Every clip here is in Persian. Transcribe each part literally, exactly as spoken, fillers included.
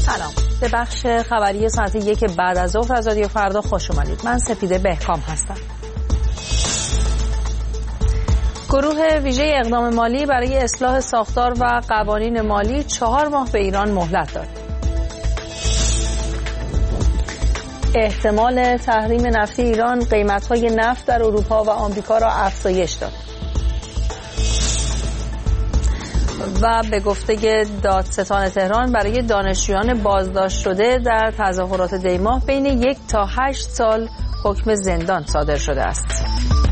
سلام، به بخش خبری ساعت یک بعد از ظهر از رادیو فردا خوش اومدید. من سپیده بهکام هستم. گروه ویژه اقدام مالی برای اصلاح ساختار و قوانین مالی چهار ماه به ایران مهلت داد. احتمال تحریم نفتی ایران قیمت‌های نفت در اروپا و آمریکا را افزایش داد. و به گفته دادستان تهران برای دانشجویان بازداشت شده در تظاهرات دیماه بین یک تا هشت سال حکم زندان صادر شده است.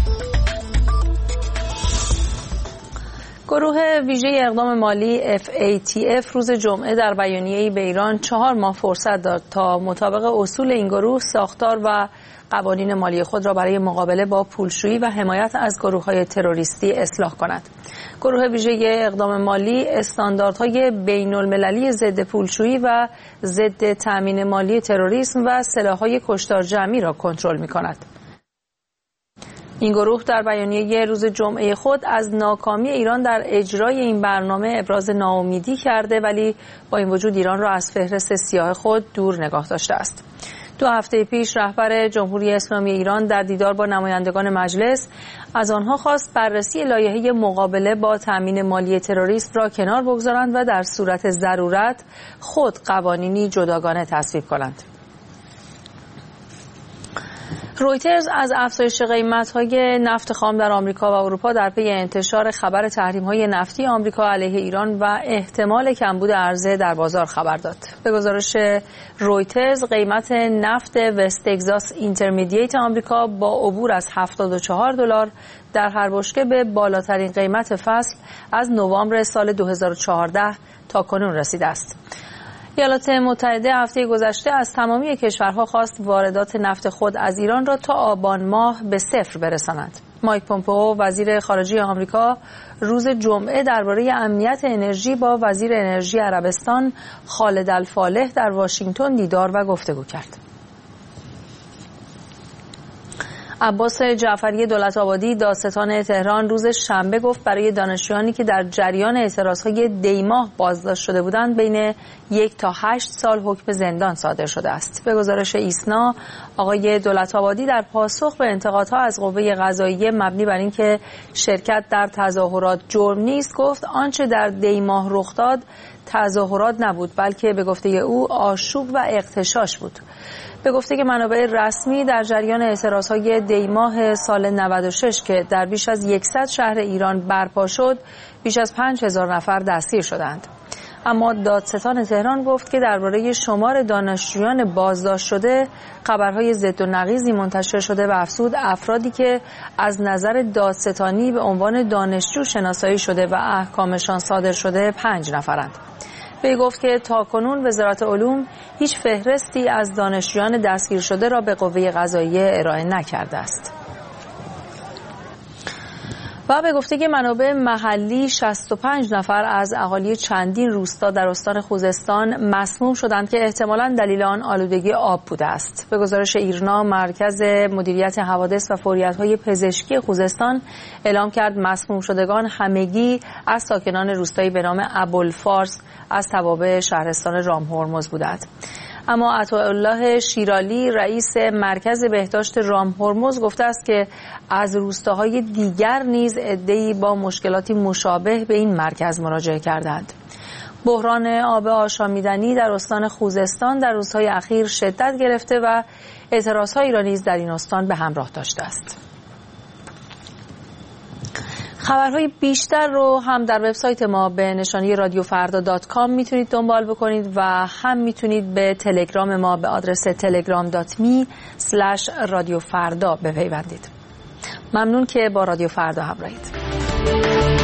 گروه ویژه اقدام مالی اف ای تی اف روز جمعه در بیانیه‌ای به ایران چهار ماه فرصت داد تا مطابق اصول این گروه ساختار و قوانین مالی خود را برای مقابله با پولشویی و حمایت از گروه‌های تروریستی اصلاح کند. گروه ویژه اقدام مالی استانداردهای بین‌المللی ضد پولشویی و ضد تأمین مالی تروریسم و سلاح‌های کشتار جمعی را کنترل می‌کند. این گروه در بیانیه روز جمعه خود از ناکامی ایران در اجرای این برنامه ابراز ناامیدی کرده، ولی با این وجود ایران را از فهرست سیاه خود دور نگاه داشته است. دو هفته پیش رهبر جمهوری اسلامی ایران در دیدار با نمایندگان مجلس از آنها خواست بررسی لایحه مقابله با تأمین مالی تروریسم را کنار بگذارند و در صورت ضرورت خود قوانینی جداگانه تصویب کنند. رویترز از افزایش قیمت‌های نفت خام در آمریکا و اروپا در پی انتشار خبر تحریم‌های نفتی آمریکا علیه ایران و احتمال کمبود عرضه در بازار خبر داد. به گزارش رویترز قیمت نفت وست تگزاس اینترمدییت آمریکا با عبور از هفتاد و چهار دلار در هر بشکه به بالاترین قیمت فصل از نوامبر سال دو هزار و چهارده تا کنون رسیده است. ایالات متحده هفته گذشته از تمامی کشورها خواست واردات نفت خود از ایران را تا آبان ماه به صفر برساند. مایک پومپئو وزیر خارجه آمریکا روز جمعه درباره امنیت انرژی با وزیر انرژی عربستان خالد الفالح در واشنگتن دیدار و گفتگو کرد. عباس جعفری دولت‌آبادی دادستان تهران روز شنبه گفت برای دانشجویانی که در جریان اعتراضهای دیماه بازداشت شده بودند بین یک تا هشت سال حکم زندان صادر شده است. به گزارش ایسنا آقای دولت‌آبادی در پاسخ به انتقادها از قوه قضاییه مبنی بر اینکه شرکت در تظاهرات جرم نیست گفت آنچه در دیماه رخ داد تظاهرات نبود بلکه به گفته او آشوب و اغتشاش بود. به گفته که منابع رسمی در جریان اعتراضهای دیماه سال نود و شش که در بیش از صد شهر ایران برپا شد بیش از پنج هزار نفر دستگیر شدند. اما دادستان تهران گفت که درباره شمار دانشجویان بازداشت شده خبرهای ضد و نقیضی منتشر شده و افزود افرادی که از نظر دادستانی به عنوان دانشجو شناسایی شده و احکامشان صادر شده پنج نفرند. وی گفت که تاکنون وزارت علوم هیچ فهرستی از دانشجویان دستگیر شده را به قوه قضاییه ارائه نکرده است. و به گفته که منابع محلی شصت و پنج نفر از اهالی چندین روستا در استان خوزستان مسموم شدند که احتمالاً دلیل آن آلودگی آب بوده است. به گزارش ایرنا مرکز مدیریت حوادث و فوریت‌های پزشکی خوزستان اعلام کرد مسموم شدگان همگی از ساکنان روستایی به نام ابوالفارس از توابع شهرستان رامهرمز بودند. اما عطاالله شیرالی رئیس مرکز بهداشت رامهرمز گفته است که از روستاهای دیگر نیز عده‌ای با مشکلاتی مشابه به این مرکز مراجعه کردند. بحران آب آشامیدنی در استان خوزستان در روزهای اخیر شدت گرفته و اعتراضهایی را نیز در این استان به همراه داشته است. خبرهای بیشتر رو هم در وبسایت ما به نشانی رادیو فردا دات کام میتونید دنبال بکنید و هم میتونید به تلگرام ما به آدرس تلگرام دات می اسلش رادیو فردا بپیوندید. ممنون که با رادیو فردا همراهید.